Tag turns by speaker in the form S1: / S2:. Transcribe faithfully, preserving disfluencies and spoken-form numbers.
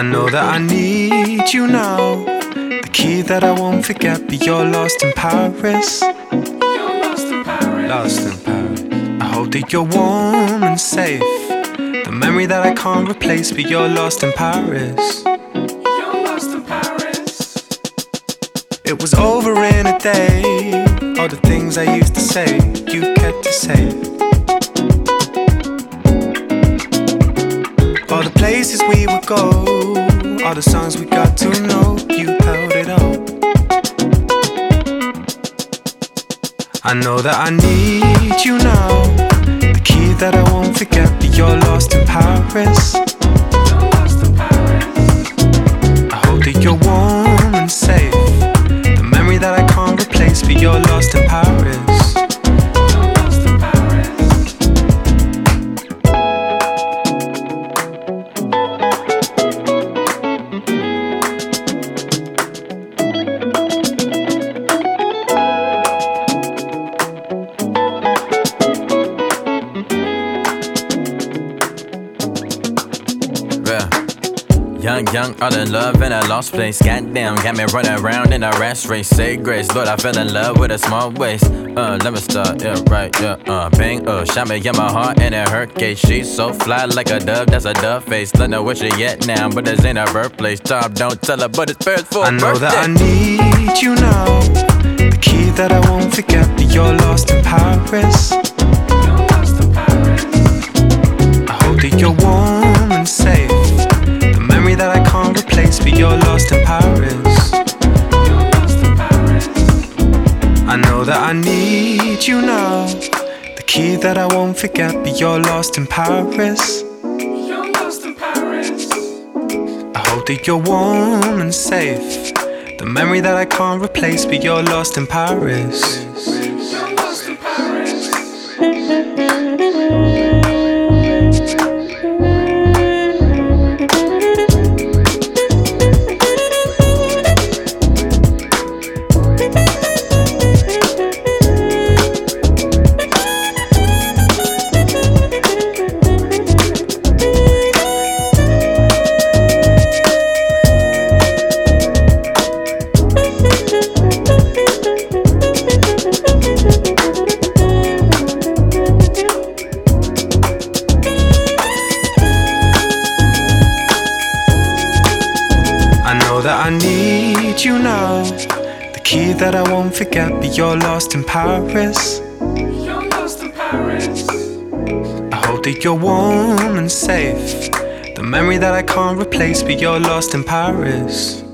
S1: I know that I need you now, the key that I won't forget, but you're lost in Paris.
S2: You're lost in Paris.
S1: Lost in Paris. I hope that you're warm and safe, the memory that I can't replace, but you're lost in Paris.
S2: You're lost in Paris.
S1: It was over in a day, all the things I used to say, you kept to say. All the places we would go, all the songs we got to know, you held it up. I know that I need you now, the key that I won't forget, but you're lost in Paris.
S2: You're lost in Paris.
S1: I hope that you're warm and safe, the memory that I can't replace, but you're lost in Paris.
S2: You're lost in Paris.
S3: Young, young, all in love in a lost place. Goddamn, got me running around in a rash race. Say grace, Lord, I fell in love with a small waist. Uh, let me start, yeah, right, yeah, uh, bang, uh, shot me in my heart and it hurt case. She's so fly like a dove, that's a dove face. Don't know where she at now, but this ain't her birthplace. Tom, don't tell her, but it's first for
S1: I know
S3: birthday.
S1: that I need you now, the key that I won't forget, but you're lost in Paris.
S2: You're lost in Paris.
S1: I hope that you're warm and safe, that I can't replace, but you're lost in Paris.
S2: You're lost in Paris.
S1: I know that I need you now, the key that I won't forget, but you're lost in Paris.
S2: You're lost in Paris.
S1: I hope that you're warm and safe, the memory that I can't replace, but you're lost in Paris.
S2: You're lost in Paris.
S1: That I need you now, the key that I won't forget, but you're lost in Paris.
S2: You're lost in Paris.
S1: I hope that you're warm and safe, the memory that I can't replace, but you're lost in Paris.